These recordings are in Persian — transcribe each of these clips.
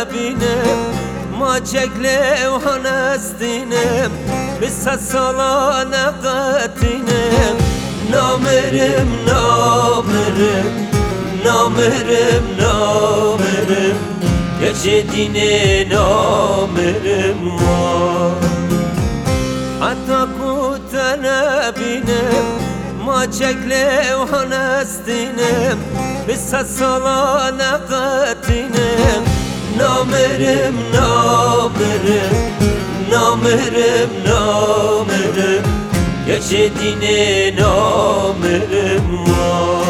نبینم ما چکله و هنستینم بس سالا نقتینم نامرم نامرم نامرم نامرم گچه دینه نامرم ما حتی کوتا نبینم ما چکله و هنستینم بس سالا نقتینم نامرم نامرم نامرم نامرم گچه دینه نامرم ما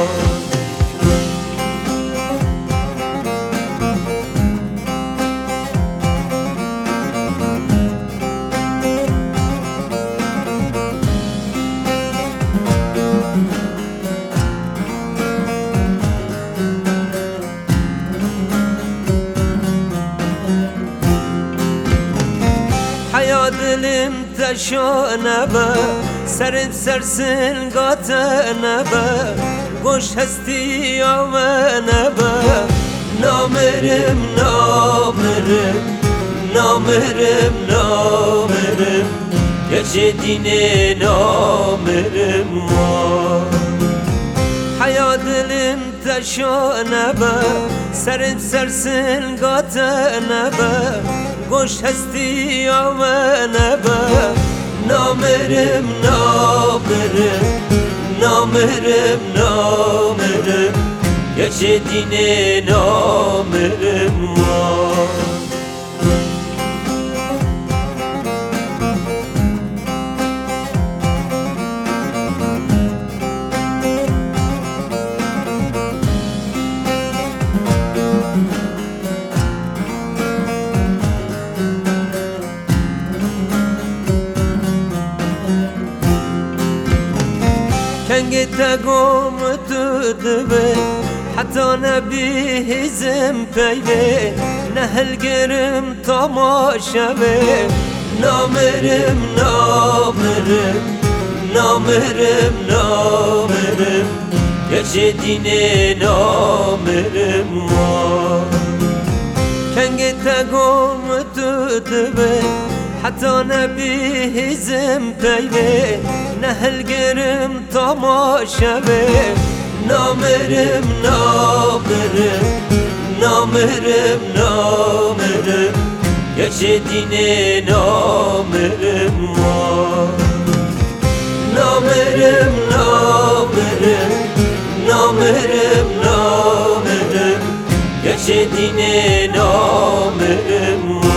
حیا دلم تشانه با سرت سرسن قاطنه با گوش هستی آمنه با نامرم نامرم نامرم نامرم گچه دینه نامرم ما حیا دلم تشانه با سرت سرسن قاطنه با گوش هستی آمنه با نامرم نامرم نامرم نامرم گچه دینه نامرم ما کنگ تگم تو دبه حتی نبیزم پیوه نهل گرم تماشا به نامرم نامرم نامرم نامرم گچه دینه نامرم ما کنگ تگم تو دبه حتی نبیزم پیوه نهل گرم تماشا به نامرم نامرم نامرم نامرم گچه دینه نامرم ما نامرم نامرم نامرم نامرم گچه دینه نامرم